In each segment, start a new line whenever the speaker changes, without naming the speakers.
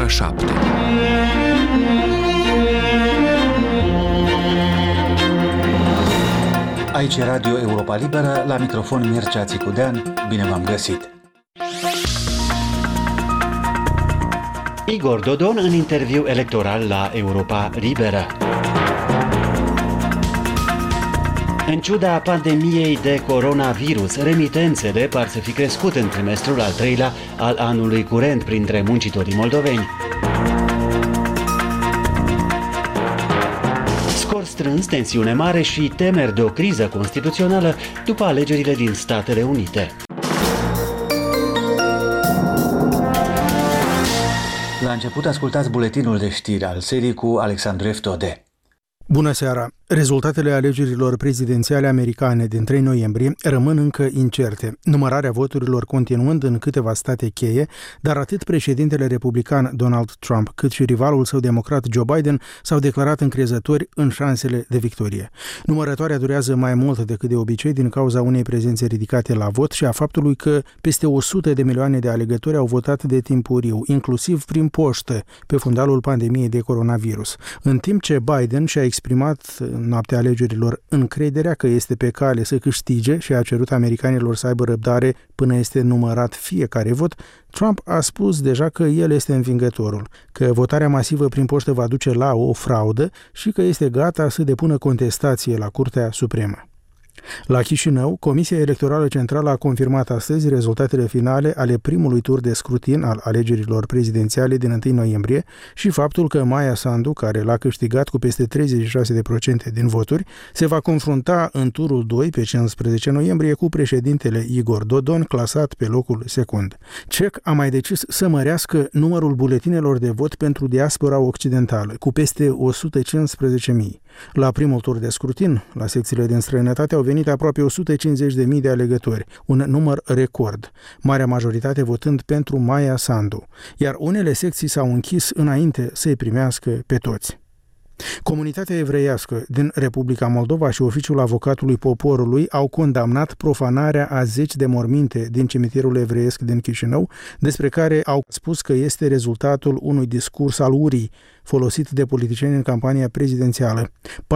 7.
Aici e Radio Europa Liberă, la microfon Mircea Țicudean, bine v-am găsit!
Igor Dodon în interviu electoral la Europa Liberă. În ciuda pandemiei de coronavirus, remitențele par să fi crescut în trimestrul al treilea al anului curent printre muncitorii moldoveni. Scor strâns, tensiune mare și temeri de o criză constituțională după alegerile din Statele Unite.
La început ascultați buletinul de știri al serii cu Alexandru Eftode.
Bună seara! Rezultatele alegerilor prezidențiale americane din 3 noiembrie rămân încă incerte, numărarea voturilor continuând în câteva state cheie, dar atât președintele republican Donald Trump cât și rivalul său democrat Joe Biden s-au declarat încrezători în șansele de victorie. Numărătoarea durează mai mult decât de obicei din cauza unei prezențe ridicate la vot și a faptului că peste 100 de milioane de alegători au votat de timpuriu, inclusiv prin poștă, pe fundalul pandemiei de coronavirus. În timp ce Biden și-a exprimat în noaptea alegerilor încrederea că este pe cale să câștige și a cerut americanilor să aibă răbdare până este numărat fiecare vot, Trump a spus deja că el este învingătorul, că votarea masivă prin poștă va duce la o fraudă și că este gata să depună contestație la Curtea Supremă. La Chișinău, Comisia Electorală Centrală a confirmat astăzi rezultatele finale ale primului tur de scrutin al alegerilor prezidențiale din 1 noiembrie și faptul că Maia Sandu, care l-a câștigat cu peste 36% din voturi, se va confrunta în turul 2 pe 15 noiembrie cu președintele Igor Dodon, clasat pe locul secund. CEC a mai decis să mărească numărul buletinelor de vot pentru diaspora occidentală, cu peste 115.000. La primul tur de scrutin, la secțiile din străinătate, au venit aproape 150.000 de alegători, un număr record, marea majoritate votând pentru Maia Sandu, iar unele secții s-au închis înainte să-i primească pe toți. Comunitatea evreiască din Republica Moldova și Oficiul Avocatului Poporului au condamnat profanarea a 10 de morminte din cimitirul evreiesc din Chișinău, despre care au spus că este rezultatul unui discurs al urii folosit de politicieni în campania prezidențială.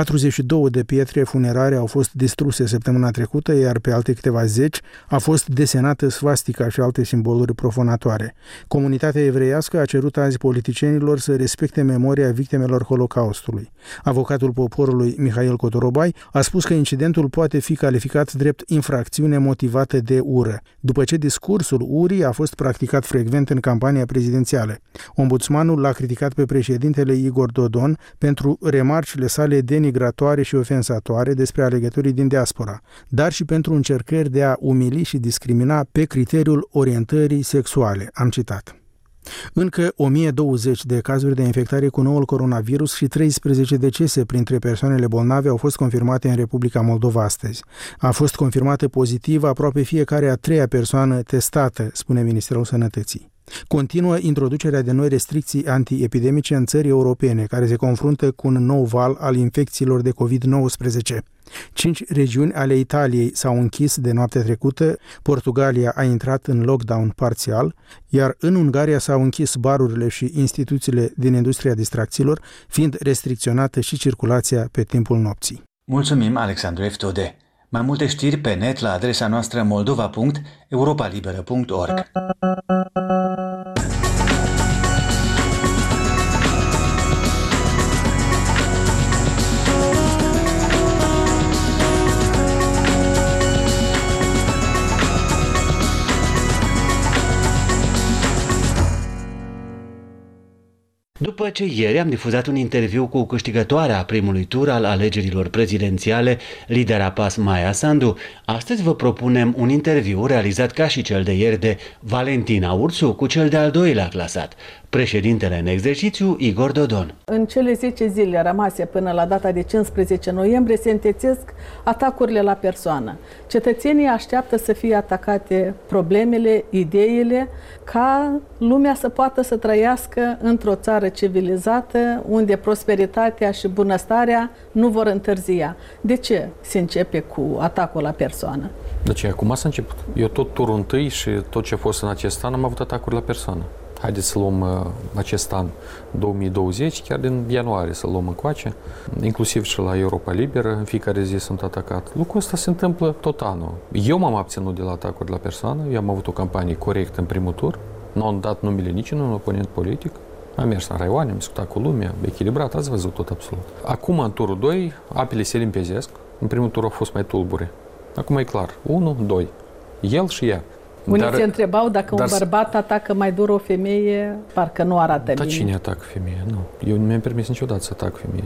42 de pietre funerare au fost distruse săptămâna trecută, iar pe alte câteva zeci a fost desenată svastica și alte simboluri profanatoare. Comunitatea evreiască a cerut azi politicienilor să respecte memoria victimelor Holocaustului. Avocatul poporului Mihail Cotorobai a spus că incidentul poate fi calificat drept infracțiune motivată de ură, după ce discursul urii a fost practicat frecvent în campania prezidențială. Ombudsmanul l-a criticat pe președintele Igor Dodon pentru remarcile sale denigratoare și ofensatoare despre alegătorii din diaspora, dar și pentru încercări de a umili și discrimina pe criteriul orientării sexuale. Am citat. Încă 1020 de cazuri de infectare cu noul coronavirus și 13 decese printre persoanele bolnave au fost confirmate în Republica Moldova astăzi. A fost confirmată pozitivă aproape fiecare a treia persoană testată, spune Ministerul Sănătății. Continuă introducerea de noi restricții antiepidemice în țări europene, care se confruntă cu un nou val al infecțiilor de COVID-19. 5 regiuni ale Italiei s-au închis de noaptea trecută, Portugalia a intrat în lockdown parțial, iar în Ungaria s-au închis barurile și instituțiile din industria distracțiilor, fiind restricționată și circulația pe timpul nopții.
Mulțumim, Alexandru Eftode. Mai multe știri pe net la adresa noastră moldova.europalibera.org.
După ce ieri am difuzat un interviu cu câștigătoarea primului tur al alegerilor prezidențiale, lidera PAS Maia Sandu, astăzi vă propunem un interviu realizat ca și cel de ieri de Valentina Ursu cu cel de-al doilea clasat, președintele în exercițiu Igor Dodon.
În cele 10 zile rămase până la data de 15 noiembrie se întețesc atacurile la persoană. Cetățenii așteaptă să fie atacate problemele, ideile, ca lumea să poată să trăiască într-o țară civilizată, unde prosperitatea și bunăstarea nu vor întârzia. De ce se începe cu atacul la persoană?
De ce? Acum s-a început. Eu tot turul întâi și tot ce a fost în acest an am avut atacuri la persoană.
Haideți să luăm acest an 2020, chiar din ianuarie să luăm încoace, inclusiv și la Europa Liberă, în fiecare zi sunt atacat. Lucrul ăsta se întâmplă tot anul. Eu m-am abținut de la atacuri la persoană, eu am avut o campanie corectă în primul tur, nu am dat numele niciunui oponent politic, am mers în raioane, am discutat cu lumea, echilibrat, ați văzut tot absolut. Acum, în turul 2, apele se limpezesc, în primul tur au fost mai tulbure. Acum e clar, 1, 2, el și ea.
Unii se întrebau dacă un bărbat atacă mai dur o femeie, parcă nu arată bine.
Dar cine atacă femeia? Nu. Eu nu mi-am permis niciodată să atac femeie.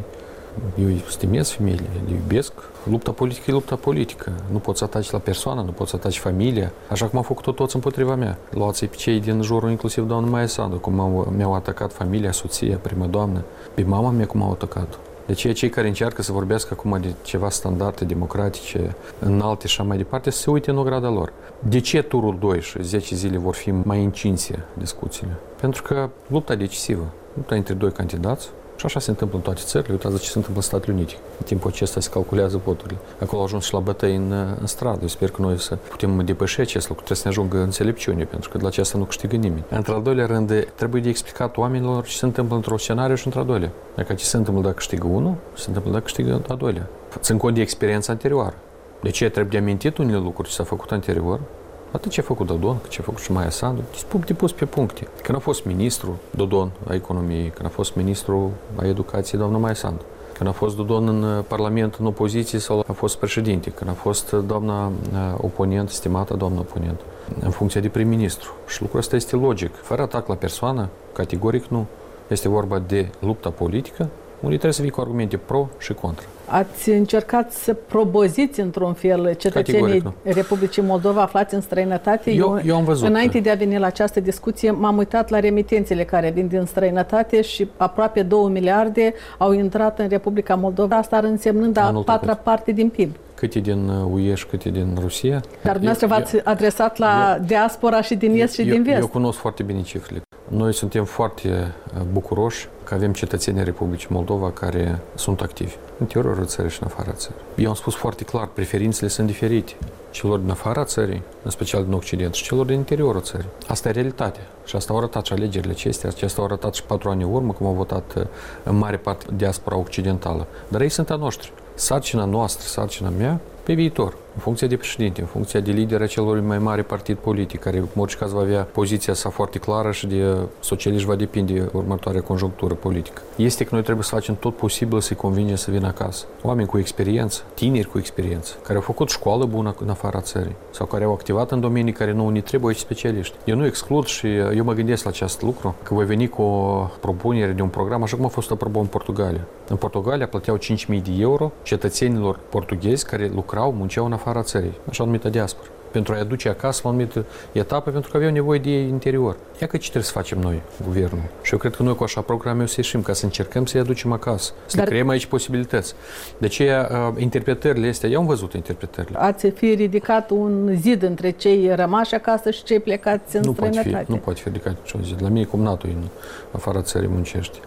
Eu stimez femeile, le iubesc. Lupta politică e lupta politică. Nu poți să ataci la persoană, nu poți să ataci familia. Așa cum au făcut toți împotriva mea. Luați-i pe cei din jurul, inclusiv doamna Maia Sandu, cum mi-au atacat familia, soția, prima doamnă. Pe mama mea cum au atacat. Deci cei care încearcă să vorbească acum de ceva standarde democratice, înalte și așa mai departe, să se uite în ograda lor. De ce turul 2 și 10 zile vor fi mai încinse discuțiile? Pentru că lupta decisivă, lupta între doi candidați, și așa se întâmplă în toate țările. Uitați ce se întâmplă în Statele Unite. În timpul acesta se calculează voturile. Acolo au ajuns și la bătăi în stradă. Eu sper că noi să putem depăși acest lucru. Trebuie să ne ajungă înțelepciune, pentru că de la aceasta nu câștigă nimeni. Într-al doilea rând, trebuie de explicat oamenilor ce se întâmplă într-un scenariu și într-al doilea. Dacă ce se întâmplă dacă câștigă unul, ce se întâmplă dacă câștigă al doilea. Țin cont de experiența anterioară. De ce trebuie de amintit unele lucruri ce s-a făcut anterior? Atât ce a făcut Dodon, cât ce a făcut și Maia Sandu, de pus pe puncte. Când a fost ministru Dodon a economiei, când a fost ministru a educației doamna Maia Sandu, când a fost Dodon în Parlament în opoziție sau a fost președinte, când a fost doamna oponent, stimată doamna oponent, în funcție de prim-ministru. Și lucrul ăsta este logic. Fără atac la persoană, categoric nu. Este vorba de lupta politică, unde trebuie să vii cu argumente pro și contra.
Ați încercat să proboziți într-un fel cetățenii Republicii Moldova aflați în străinătate?
Eu am văzut.
Înainte de a veni la această discuție, m-am uitat la remitențele care vin din străinătate și aproape 2 miliarde au intrat în Republica Moldova, asta însemnând a patra parte din PIB.
Câte din UE și câte din Rusia.
Dar dumneavoastră v-ați adresat la diaspora și din est și din vest.
Eu cunosc foarte bine cifrele. Noi suntem foarte bucuroși că avem cetățenii Republicii Moldova care sunt activi în interiorul țării și în afara țării. Eu am spus foarte clar, preferințele sunt diferite celor din afara țării, în special din Occident, și celor din interiorul țării. Asta e realitatea. Și asta au arătat și alegerile acestea, acestea au arătat și 4 ani în urmă, cum au votat în mare parte diaspora occidentală. Dar ei sunt a noștri. Sarcina noastră, sarcina mea, pe viitor, în funcție de președinte, în funcție de lider a celor mai mare partid politic, care în orice caz va avea poziția sa foarte clară și de socialiști va depinde următoarea conjunctură politică. Este că noi trebuie să facem tot posibil să-i convingem să vină acasă. Oameni cu experiență, tineri cu experiență, care au făcut școală bună în afara țării sau care au activat în domenii care nouă ne trebuie aici specialiști. Eu nu exclud și eu mă gândesc la acest lucru, că voi veni cu o propunere de un program, așa cum a fost aprobat în Portugalia. În Portugalia plăteau 5.000 de euro cetățenilor portughezi care lucrau, munceau în afara țării, așa numită diaspora, pentru a-i aduce acasă la o anumită etapă, pentru că aveau nevoie de ei interior. Ia că ce trebuie să facem noi, guvernul? Și eu cred că noi cu așa programe o să ieșim, ca să încercăm să-i aducem acasă, să creăm aici posibilități. De aceea, interpretările astea, eu am văzut interpretările.
Ați fi ridicat un zid între cei rămași acasă și cei plecați în străinătate?
Nu poate fi ridicat niciun zid. La mine cum NATO în afara țării muncești.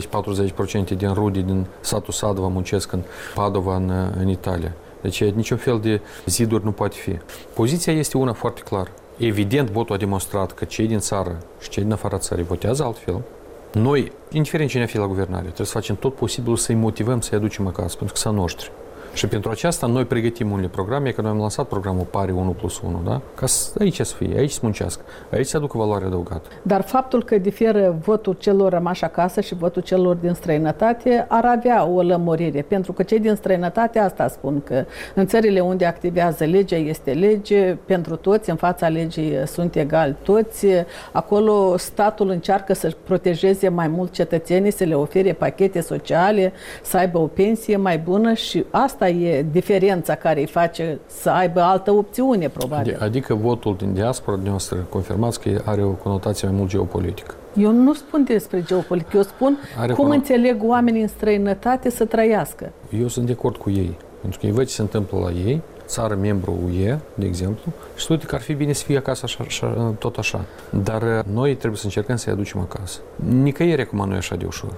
30-40% din rude din satul Sadova muncesc în Padova, în Italia. Deci niciun fel de ziduri nu poate fi. Poziția este una foarte clară. Evident, votul a demonstrat că cei din țară și cei din afara țării votează altfel. Noi, indiferent cine a fi la guvernare, trebuie să facem tot posibilul să-i motivăm, să-i aducem acasă, pentru că sunt noștri. Și pentru aceasta noi pregătim unele programe, că noi am lansat programul Pari 1+1, da? Ca aici să fie, aici să muncească, aici să aducă valoare adăugată.
Dar faptul că diferă votul celor rămași acasă și votul celor din străinătate ar avea o lămurire, pentru că cei din străinătate asta spun, că în țările unde activează legea este lege pentru toți, în fața legii sunt egali toți, acolo statul încearcă să protejeze mai mult cetățenii, să le ofere pachete sociale, să aibă o pensie mai bună și asta e diferența care îi face să aibă altă opțiune, probabil.
Adică votul din diaspora noastră, confirmați că are o conotație mai mult geopolitică.
Eu nu spun despre geopolitică, eu spun cum înțeleg oamenii în străinătate să trăiască.
Eu sunt de acord cu ei, pentru că ei văd ce se întâmplă la ei, țară membru UE, de exemplu, și spune că ar fi bine să fie acasă așa, tot așa. Dar noi trebuie să încercăm să-i aducem acasă. Nicăieri acum nu e așa de ușor.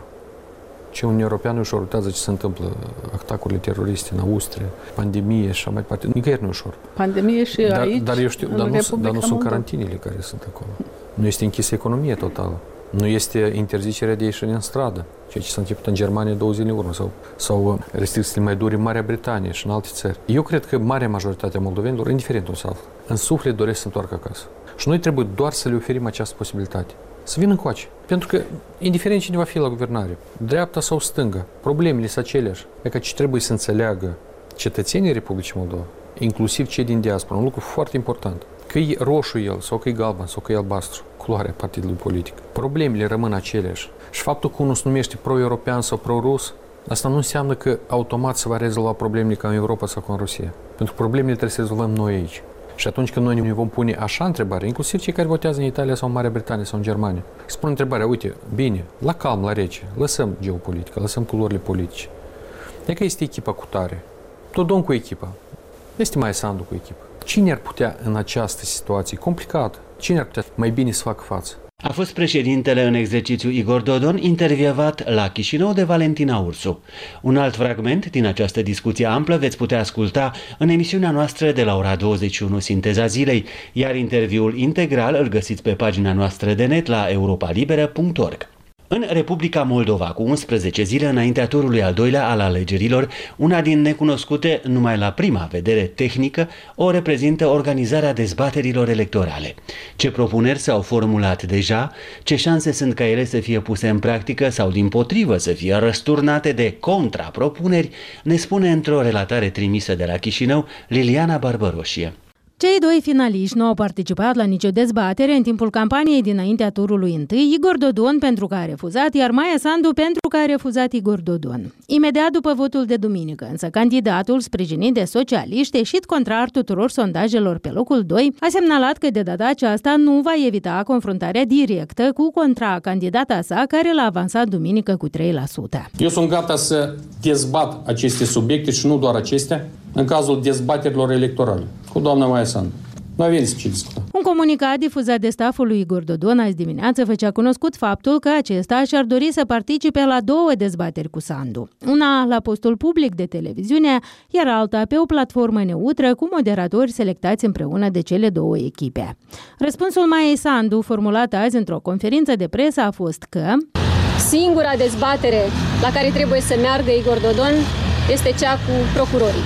Ce Uniunea Europeană ușor uitează ce se întâmplă, atacurile teroriste în Austria, pandemie și așa mai departe. Nicăieri nu e ușor.
Pandemie și aici,
dar eu știu, dar nu sunt carantinele care sunt acolo. Nu este închisă economia totală. Nu este interzicerea de ieșire în stradă, ceea ce s-a început în Germania 2 zile în urmă, sau restricțiile mai dure în Marea Britanie și în alte țări. Eu cred că marea majoritate a moldovenilor, indiferent un sau în suflet doresc să se întoarcă acasă. Și noi trebuie doar să le oferim această posibilitate. Să vină încoace. Pentru că, indiferent cine va fi la guvernare, dreapta sau stânga, problemele sunt aceleași. Adică ce trebuie să înțeleagă cetățenii Republicii Moldova, inclusiv cei din diaspora, un lucru foarte important. Că e roșu el, sau că e galben, sau că e albastru, culoarea partidului politic. Problemele rămân aceleași. Și faptul că unul se numește pro-european sau pro-rus, asta nu înseamnă că automat se va rezolva problemele ca în Europa sau ca în Rusia. Pentru că problemele trebuie să rezolvăm noi aici. Și atunci când noi ne vom pune așa întrebare, inclusiv cei care votează în Italia sau în Marea Britanie sau în Germania, spun întrebarea, uite, bine, la calm, la rece, lăsăm geopolitica, lăsăm culorile politice. Dacă este echipa cu tare, Dodon cu echipa, este Maia Sandu cu echipa. Cine ar putea în această situație complicată, cine ar putea mai bine să facă față?
A fost președintele în exercițiu Igor Dodon, intervievat la Chișinău de Valentina Ursu. Un alt fragment din această discuție amplă veți putea asculta în emisiunea noastră de la ora 21, Sinteza Zilei, iar interviul integral îl găsiți pe pagina noastră de net la europalibera.org. În Republica Moldova, cu 11 zile înaintea turului al doilea al alegerilor, una din necunoscute numai la prima vedere tehnică o reprezintă organizarea dezbaterilor electorale. Ce propuneri s-au formulat deja, ce șanse sunt ca ele să fie puse în practică sau dimpotrivă să fie răsturnate de contrapropuneri, ne spune într-o relatare trimisă de la Chișinău Liliana Barbăroșie.
Cei doi finaliști nu au participat la nicio dezbatere în timpul campaniei dinaintea turului întâi, Igor Dodon pentru că a refuzat, iar Maia Sandu pentru că a refuzat Igor Dodon. Imediat după votul de duminică, însă candidatul, sprijinit de socialiști, ieșit contrar tuturor sondajelor pe locul 2, a semnalat că de data aceasta nu va evita confruntarea directă cu contracandidata sa, care l-a avansat duminică cu 3%.
Eu sunt gata să dezbat aceste subiecte și nu doar acestea, în cazul dezbaterilor electorale cu doamna Maia Sandu. Nu avem despre ce discuta.
Un comunicat difuzat de staful lui Igor Dodon azi dimineață făcea cunoscut faptul că acesta și-ar dori să participe la 2 dezbateri cu Sandu. Una la postul public de televiziune, iar alta pe o platformă neutră cu moderatori selectați împreună de cele 2 echipe. Răspunsul Maiei Sandu, formulat azi într-o conferință de presă, a fost că
singura dezbatere la care trebuie să meargă Igor Dodon este cea cu procurorii.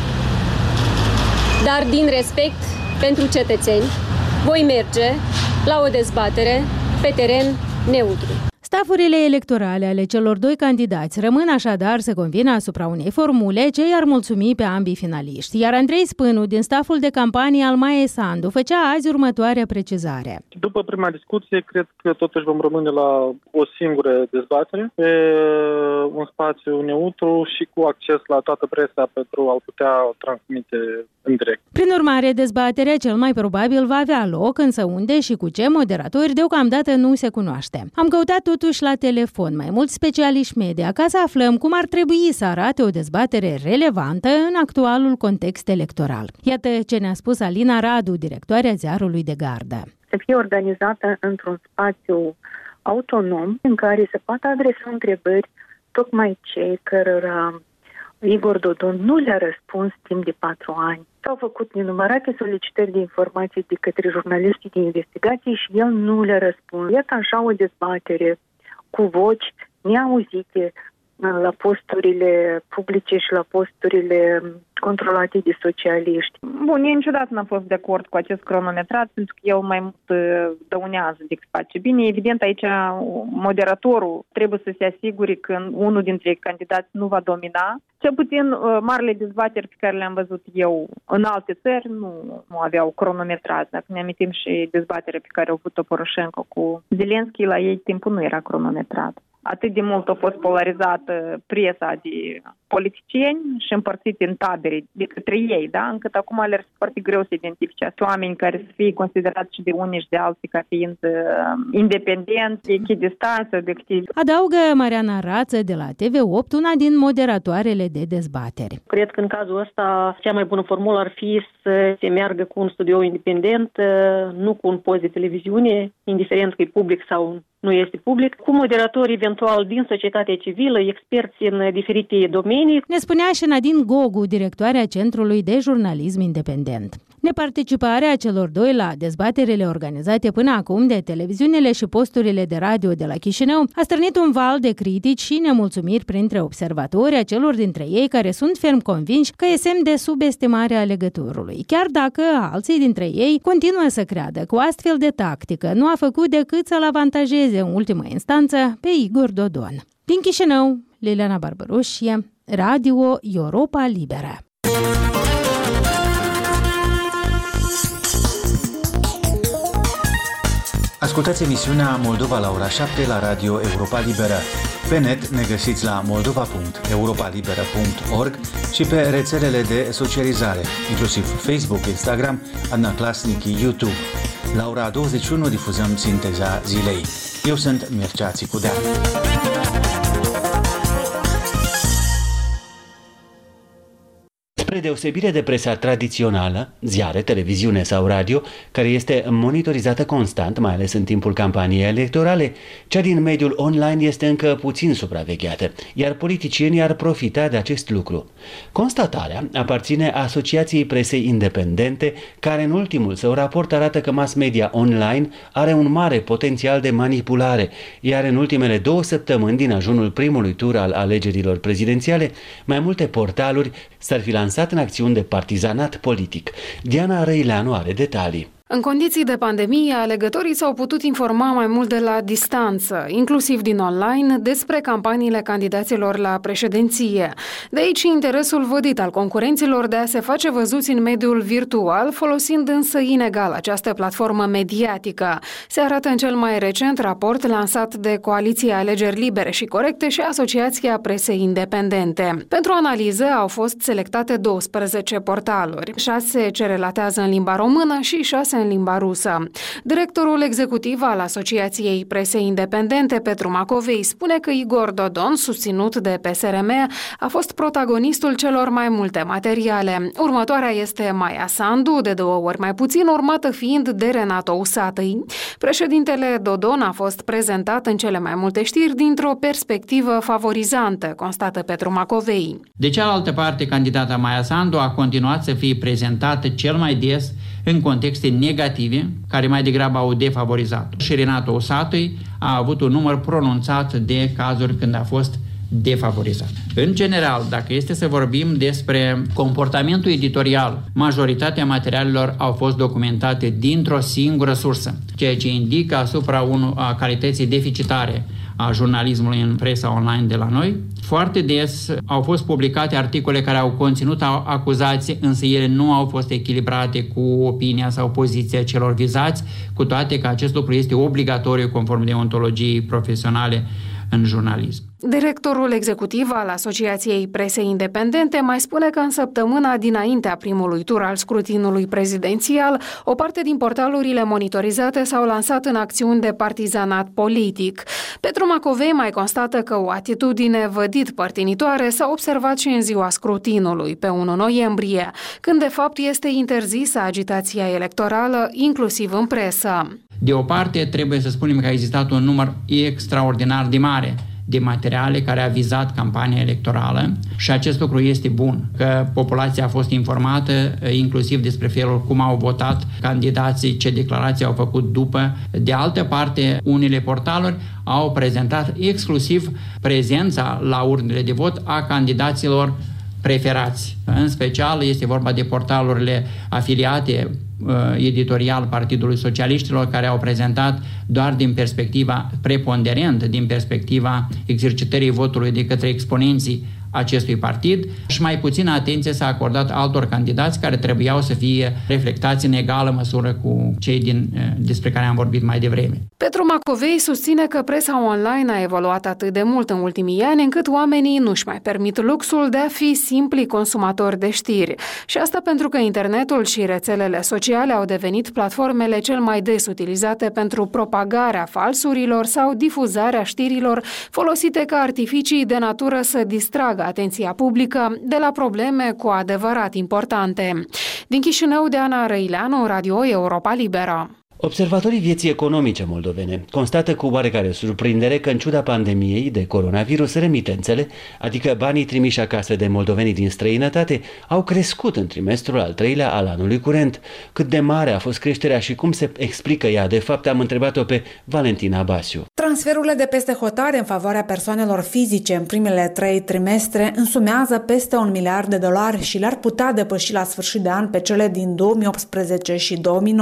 Dar din respect pentru cetățeni, voi merge la o dezbatere pe teren neutru.
Stafurile electorale ale celor 2 candidați rămân așadar să convină asupra unei formule ce i-ar mulțumi pe ambii finaliști, iar Andrei Spânu, din staful de campanie al Maiei Sandu, făcea azi următoarea precizare.
După prima discuție, cred că totuși vom rămâne la o singură dezbatere, pe un spațiu neutru și cu acces la toată presa pentru a putea transmite în direct.
Prin urmare, dezbaterea cel mai probabil va avea loc, însă unde și cu ce moderatori deocamdată nu se cunoaște. Am căutat totuși la telefon mai mulți specialiști media ca să aflăm cum ar trebui să arate o dezbatere relevantă în actualul context electoral. Iată ce ne-a spus Alina Radu, directoarea ziarului De Gardă.
Să fie organizată într-un spațiu autonom în care se poate adresa întrebări tocmai cei cărora Igor Dodon nu le-a răspuns timp de 4 ani. S-au făcut nenumărate solicitări de informații de către jurnaliștii de investigație și el nu le-a răspuns. Iată așa o dezbatere cu voci neauzite la posturile publice și la posturile controlate de socialiști.
Bun, eu niciodată n-am fost de acord cu acest cronometrat, pentru că el mai mult dăunează decât face bine. Evident, aici moderatorul trebuie să se asigure că unul dintre candidați nu va domina. Cel puțin marile dezbateri pe care le-am văzut eu în alte țări nu aveau cronometrat. Dacă ne amintim și dezbaterea pe care a avut-o Poroșenko cu Zelenski, la ei timpul nu era cronometrat. Atât de mult a fost polarizată presa de politicieni și împărțiți în tabere de către ei, da? Încât acum le este foarte greu să identifice oameni care să fie considerați și de unii și de alții ca fiind independenți, echidistanți, obiectivi.
Adaugă Mariana Rață de la TV8, una din moderatoarele de dezbateri.
Cred că în cazul ăsta cea mai bună formulă ar fi să se meargă cu un studio independent, nu cu un post de televiziune, indiferent că e public sau nu este public, cu moderatori eventual din societatea civilă, experți în diferite domenii.
Ne spunea și Nadine Gogu, directoarea Centrului de Jurnalism Independent. Neparticiparea celor doi la dezbaterile organizate până acum de televiziunile și posturile de radio de la Chișinău a strânit un val de critici și nemulțumiri printre observatori, a celor dintre ei care sunt ferm convinși că e semn de subestimare a alegătorului, chiar dacă alții dintre ei continuă să creadă că o astfel de tactică nu a făcut decât să-l avantajeze în ultimă instanță pe Igor Dodon. Din Chișinău, Liliana Barbaroșie, Radio Europa Liberă.
Ascultați emisiunea Moldova la ora 7 la Radio Europa Liberă. Pe net ne găsiți la moldova.europalibera.org și pe rețelele de socializare, inclusiv Facebook, Instagram, Adnaclasnic, YouTube. La ora 21 difuzăm sinteza zilei. Eu sunt Mircea Țicudean.
Spre deosebire de presa tradițională, ziare, televiziune sau radio, care este monitorizată constant, mai ales în timpul campaniei electorale, cea din mediul online este încă puțin supravegheată, iar politicienii ar profita de acest lucru. Constatarea aparține Asociației Presei Independente, care în ultimul său raport arată că mass media online are un mare potențial de manipulare, iar în ultimele 2 săptămâni din ajunul primului tur al alegerilor prezidențiale, mai multe portaluri s-ar fi lansat în acțiuni de partizanat politic. Diana Răileanu are detalii.
În condiții de pandemie, alegătorii s-au putut informa mai mult de la distanță, inclusiv din online, despre campaniile candidaților la președinție. De aici interesul vădit al concurenților de a se face văzuți în mediul virtual, folosind însă inegal această platformă mediatică. Se arată în cel mai recent raport lansat de Coaliția Alegeri Libere și Corecte și Asociația Presei Independente. Pentru analiză au fost selectate 12 portaluri, 6 ce relatează în limba română și 6 în limba rusă. Directorul executiv al Asociației Presei Independente, Petru Macovei, spune că Igor Dodon, susținut de PSRM, a fost protagonistul celor mai multe materiale. Următoarea este Maia Sandu, de 2 ori mai puțin, urmată fiind de Renato Usatăi. Președintele Dodon a fost prezentat în cele mai multe știri dintr-o perspectivă favorizantă, constată Petru Macovei.
De cealaltă parte, candidata Maia Sandu a continuat să fie prezentată cel mai des în contexte negative, care mai degrabă au defavorizat. Și Renato Usatăi a avut un număr pronunțat de cazuri când a fost defavorizat. În general, dacă este să vorbim despre comportamentul editorial, majoritatea materialelor au fost documentate dintr-o singură sursă, ceea ce indică asupra calității deficitare a jurnalismului în presa online de la noi. Foarte des au fost publicate articole care au conținut acuzații, însă ele nu au fost echilibrate cu opinia sau poziția celor vizați, cu toate că acest lucru este obligatoriu conform deontologiei profesionale în jurnalism.
Directorul executiv al Asociației Presei Independente mai spune că în săptămâna dinaintea primului tur al scrutinului prezidențial, o parte din portalurile monitorizate s-au lansat în acțiuni de partizanat politic. Petru Macovei mai constată că o atitudine vădit părtinitoare s-a observat și în ziua scrutinului, pe 1 noiembrie, când de fapt este interzisă agitația electorală, inclusiv în presă.
De o parte, trebuie să spunem că a existat un număr extraordinar de mare de materiale care a vizat campania electorală și acest lucru este bun, că populația a fost informată inclusiv despre felul cum au votat candidații, ce declarații au făcut după. De altă parte, unele portaluri au prezentat exclusiv prezența la urnele de vot a candidaților preferați. În special este vorba de portalurile afiliate editorial Partidului Socialiștilor, care au prezentat doar din perspectiva preponderent, din perspectiva exercitării votului de către exponenții acestui partid și mai puțină atenție s-a acordat altor candidați care trebuiau să fie reflectați în egală măsură cu cei despre care am vorbit mai devreme.
Petru Macovei susține că presa online a evoluat atât de mult în ultimii ani încât oamenii nu-și mai permit luxul de a fi simpli consumatori de știri. Și asta pentru că internetul și rețelele sociale au devenit platformele cel mai des utilizate pentru propagarea falsurilor sau difuzarea știrilor folosite ca artificii de natură să distragă atenția publică de la probleme cu adevărat importante. Din Chișinău, Diana Răileanu, Radio Europa Liberă.
Observatorii vieții economice moldovene constată cu oarecare surprindere că, în ciuda pandemiei de coronavirus, remitențele, adică banii trimiși acasă de moldovenii din străinătate, au crescut în trimestrul al treilea al anului curent. Cât de mare a fost creșterea și cum se explică ea, de fapt, am întrebat-o pe Valentina Basiu.
Transferurile de peste hotare în favoarea persoanelor fizice în primele 3 trimestre însumează peste $1 miliard și le-ar putea depăși la sfârșit de an pe cele din 2018 și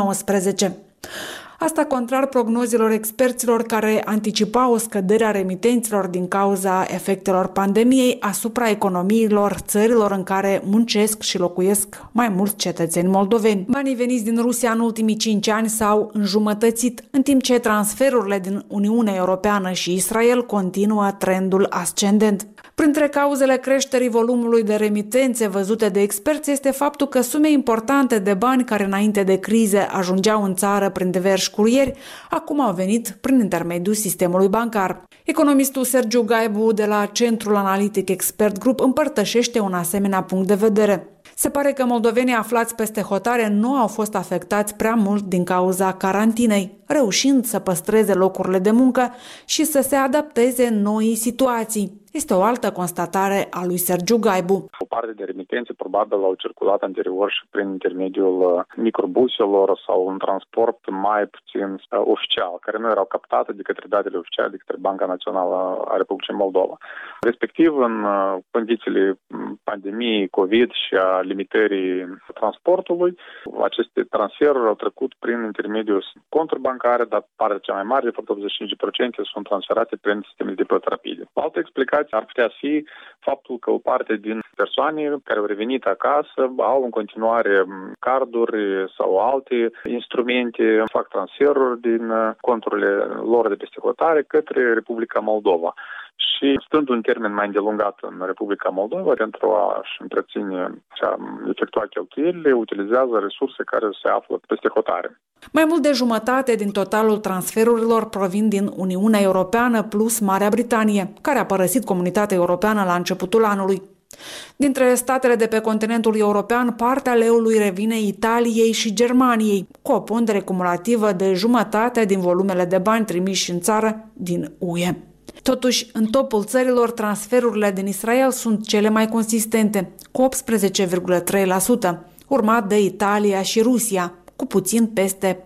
2019. Asta contrar prognozilor experților care anticipau o scădere a remitenților din cauza efectelor pandemiei asupra economiilor țărilor în care muncesc și locuiesc mai mulți cetățeni moldoveni. Banii veniți din Rusia în ultimii 5 ani s-au înjumătățit, în timp ce transferurile din Uniunea Europeană și Israel continuă trendul ascendent. Printre cauzele creșterii volumului de remitențe văzute de experți este faptul că sume importante de bani care înainte de crize ajungeau în țară prin diversi curieri, acum au venit prin intermediul sistemului bancar. Economistul Sergiu Gaibu de la Centrul Analitic Expert Group împărtășește un asemenea punct de vedere. Se pare că moldovenii aflați peste hotare nu au fost afectați prea mult din cauza carantinei, reușind să păstreze locurile de muncă și să se adapteze noii situații. Este o altă constatare a lui Sergiu Gaibu.
O parte de remitențe probabil au circulat anterior și prin intermediul microbuselor sau un transport mai puțin oficial, care nu erau captate de către datele oficiale de către Banca Națională a Republicii Moldova. Respectiv, în condițiile pandemiei COVID și a limitării transportului, aceste transferuri au trecut prin intermediul conturi bancare, dar partea cea mai mare, de fapt 85%, sunt transferate prin sistemele de plăți rapide. Altă explicație ar putea fi faptul că o parte din persoane care au revenit acasă au în continuare carduri sau alte instrumente, fac transferuri din conturile lor de peste hotare către Republica Moldova. Și stând un termen mai îndelungat în Republica Moldova, pentru a-și întreține și a efectua cheltuielile, utilizează resurse care se află peste hotare.
Mai mult de jumătate din totalul transferurilor provin din Uniunea Europeană plus Marea Britanie, care a părăsit Comunitatea Europeană la începutul anului. Dintre statele de pe continentul european, partea leului revine Italiei și Germaniei, cu o pondere cumulativă de jumătate din volumele de bani trimiși în țară din UE. Totuși, în topul țărilor, transferurile din Israel sunt cele mai consistente, cu 18,3%, urmat de Italia și Rusia, cu puțin peste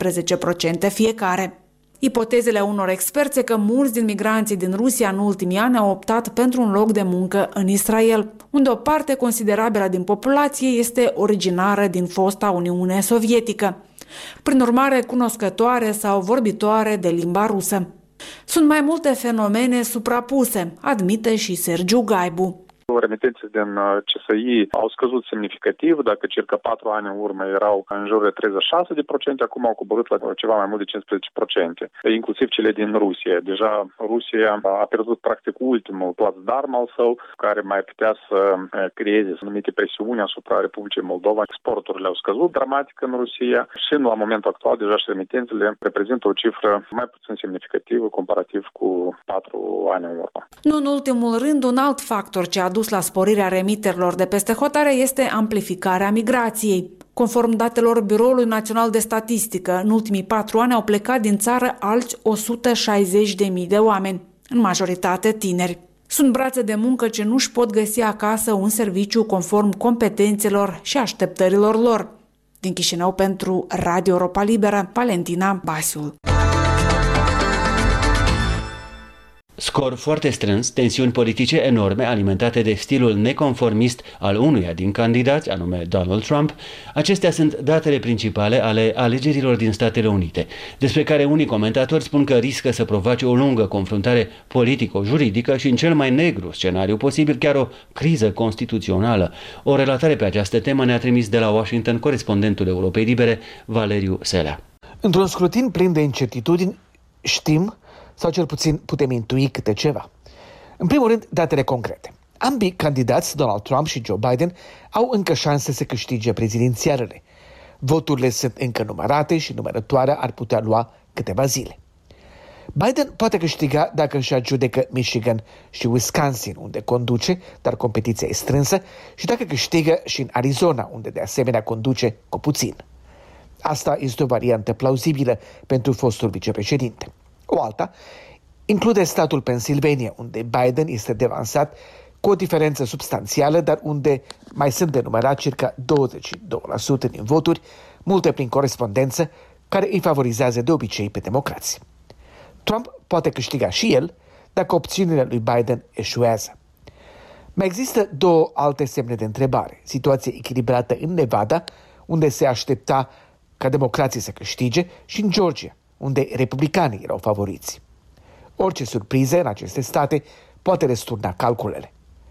14% fiecare. Ipotezele unor experți că mulți din migranții din Rusia în ultimii ani au optat pentru un loc de muncă în Israel, unde o parte considerabilă din populație este originară din fosta Uniune Sovietică, prin urmare cunoscătoare sau vorbitoare de limba rusă. Sunt mai multe fenomene suprapuse, admite și Sergiu Gaibu.
Remitențe din CSI au scăzut semnificativ, dacă circa 4 ani în urmă erau în jur de 36%, acum au coborât la ceva mai mult de 15%, inclusiv cele din Rusia. Deja Rusia a pierdut practic ultimul placdarm al său, care mai putea să creeze anumite presiuni asupra Republicii Moldova. Exporturile au scăzut dramatic în Rusia și la momentul actual deja și remitențele reprezintă o cifră mai puțin semnificativă comparativ cu 4 ani în urmă.
Nu în ultimul rând, un alt factor ce a dus la sporirea remiterilor de peste hotare este amplificarea migrației. Conform datelor Biroului Național de Statistică, în ultimii 4 ani au plecat din țară alți 160.000 de oameni, în majoritate tineri. Sunt brațe de muncă ce nu-și pot găsi acasă un serviciu conform competențelor și așteptărilor lor. Din Chișinău pentru Radio Europa Liberă, Valentina Basiu.
Scor foarte strâns, tensiuni politice enorme alimentate de stilul neconformist al unuia din candidați, anume Donald Trump, acestea sunt datele principale ale alegerilor din Statele Unite, despre care unii comentatori spun că riscă să provoace o lungă confruntare politico-juridică și, în cel mai negru scenariu posibil, chiar o criză constituțională. O relatare pe această temă ne-a trimis de la Washington corespondentul Europei Libere, Valeriu Selea.
Într-un scrutin plin de incertitudini, știm, sau cel puțin putem intui câte ceva. În primul rând, datele concrete. Ambii candidați, Donald Trump și Joe Biden, au încă șanse să câștige prezidențialele. Voturile sunt încă numărate și numărătoarea ar putea lua câteva zile. Biden poate câștiga dacă își adjudecă Michigan și Wisconsin, unde conduce, dar competiția e strânsă, și dacă câștigă și în Arizona, unde de asemenea conduce cu puțin. Asta este o variantă plauzibilă pentru fostul vicepreședinte. O alta include statul Pennsylvania, unde Biden este devansat cu o diferență substanțială, dar unde mai sunt de numărat circa 22% din voturi, multe prin corespondență, care îi favorizează de obicei pe democrați. Trump poate câștiga și el dacă opțiunile lui Biden eșuează. Mai există două alte semne de întrebare. Situație echilibrată în Nevada, unde se aștepta ca democrații să câștige, și în Georgia, unde republicanii erau favoriți. Orice surpriză în aceste state poate răsturna calculele.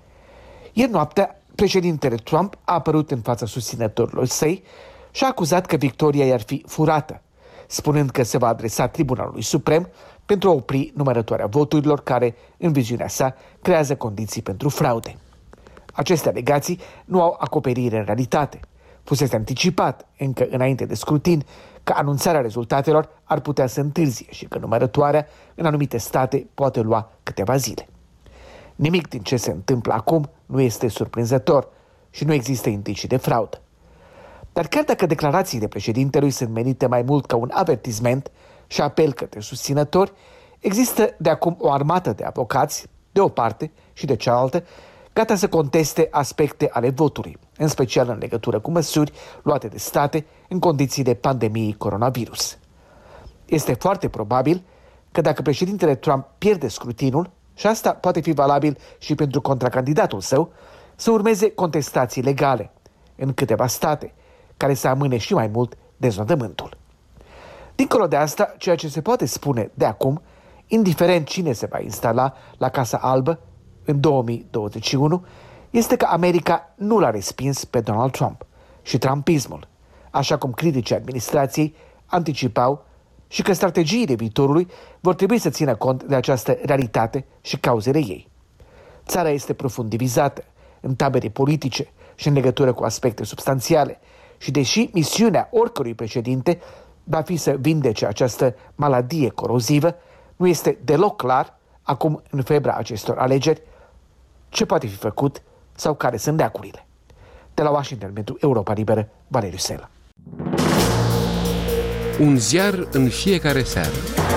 Ieri noaptea, președintele Trump a apărut în fața susținătorilor săi și a acuzat că victoria i-ar fi furată, spunând că se va adresa Tribunalului Suprem pentru a opri numărătoarea voturilor care, în viziunea sa, creează condiții pentru fraude. Aceste alegații nu au acoperire în realitate. Fusese anticipat, încă înainte de scrutin, că anunțarea rezultatelor ar putea să întârzie și că numărătoarea în anumite state poate lua câteva zile. Nimic din ce se întâmplă acum nu este surprinzător și nu există indicii de fraudă. Dar chiar dacă declarațiile președintelui sunt menite mai mult ca un avertisment și apel către susținători, există de acum o armată de avocați, de o parte și de cealaltă, gata să conteste aspecte ale votului, în special în legătură cu măsuri luate de state în condițiile pandemiei coronavirus. Este foarte probabil că dacă președintele Trump pierde scrutinul, și asta poate fi valabil și pentru contracandidatul său, să urmeze contestații legale în câteva state, care să amâne și mai mult deznodământul. Dincolo de asta, ceea ce se poate spune de acum, indiferent cine se va instala la Casa Albă în 2021, este că America nu l-a respins pe Donald Trump și trumpismul, așa cum criticii administrației anticipau, și că strategiile viitorului vor trebui să țină cont de această realitate și cauzele ei. Țara este profund divizată în tabere politice și în legătură cu aspecte substanțiale și deși misiunea oricărui președinte va fi să vindece această maladie corozivă, nu este deloc clar, acum în febra acestor alegeri, ce poate fi făcut sau care sunt deacurile. De la Washington pentru Europa Liberă, Valeriu Sela.
Un ziar în fiecare seară.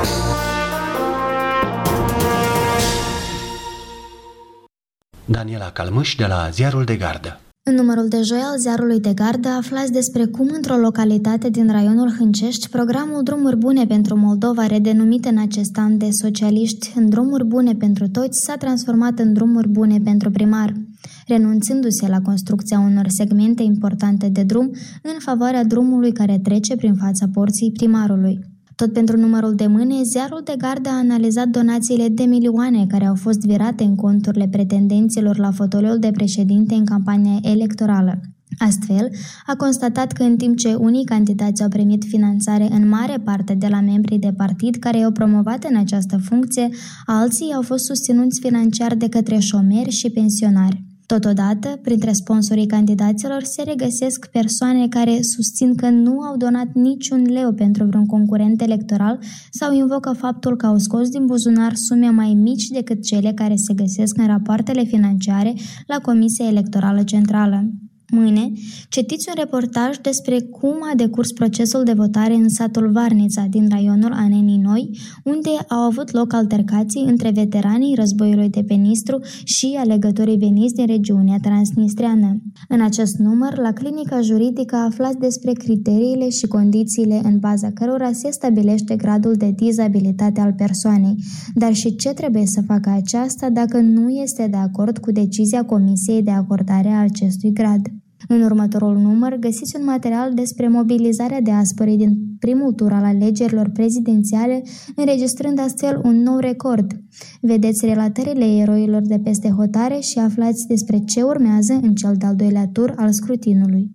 Daniela Calmâș de la Ziarul de Gardă.
În numărul de joi al Ziarului de Gardă aflați despre cum într-o localitate din raionul Hâncești, programul Drumuri Bune pentru Moldova, redenumit în acest an de socialiști în Drumuri Bune pentru Toți, s-a transformat în Drumuri Bune pentru Primar, renunțându-se la construcția unor segmente importante de drum în favoarea drumului care trece prin fața porții primarului. Tot pentru numărul de mâine, Ziarul de Gardă a analizat donațiile de milioane care au fost virate în conturile pretendenților la fotoliul de președinte în campania electorală. Astfel, a constatat că în timp ce unii candidați au primit finanțare în mare parte de la membrii de partid care i-au promovat în această funcție, alții au fost susținuți financiar de către șomeri și pensionari. Totodată, printre sponsorii candidaților se regăsesc persoane care susțin că nu au donat niciun leu pentru vreun concurent electoral sau invocă faptul că au scos din buzunar sume mai mici decât cele care se găsesc în rapoartele financiare la Comisia Electorală Centrală. Mâine, citiți un reportaj despre cum a decurs procesul de votare în satul Varnița din raionul Anenii Noi, unde au avut loc altercații între veteranii războiului de pe Nistru și alegătorii veniți din regiunea transnistreană. În acest număr, la clinica juridică aflați despre criteriile și condițiile în baza cărora se stabilește gradul de dizabilitate al persoanei, dar și ce trebuie să facă aceasta dacă nu este de acord cu decizia Comisiei de acordare a acestui grad. În următorul număr găsiți un material despre mobilizarea diasporei din primul tur al alegerilor prezidențiale, înregistrând astfel un nou record. Vedeți relatările eroilor de peste hotare și aflați despre ce urmează în cel de-al doilea tur al scrutinului.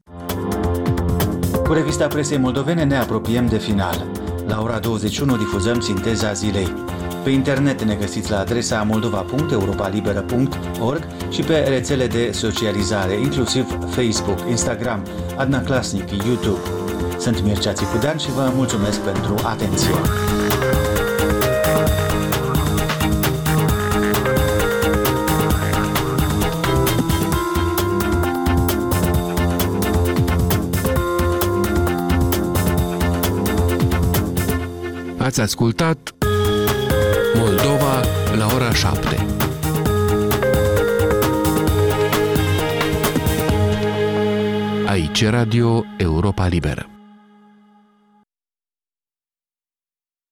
Cu revista presei moldovene ne apropiem de final. La ora 21 difuzăm sinteza zilei. Pe internet ne găsiți la adresa moldova.europalibera.org și pe rețele de socializare, inclusiv Facebook, Instagram, Adnaclasnic, YouTube. Sunt Mircea Țicudean și vă mulțumesc pentru atenție.
Ați ascultat Moldova la ora 7. Aici Radio Europa Liberă.